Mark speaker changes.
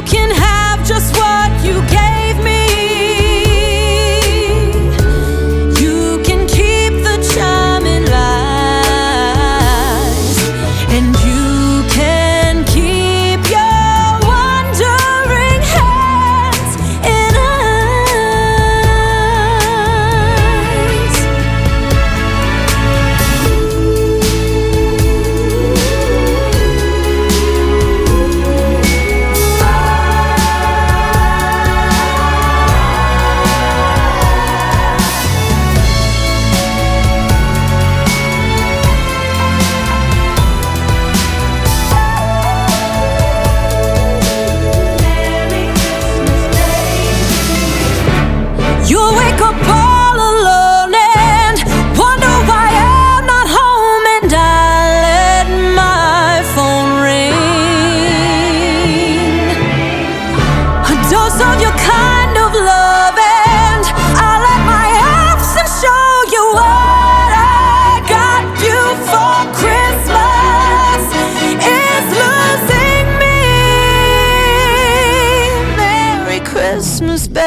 Speaker 1: can have just what you gave me. You can keep the charming lies, and you can keep your wandering hands in eyes. You'll wake up all alone and wonder why I'm not home, and I let my phone ring. A dose of your kind of love, and I let my absence show you what I got you for Christmas is losing me. Merry Christmas, baby.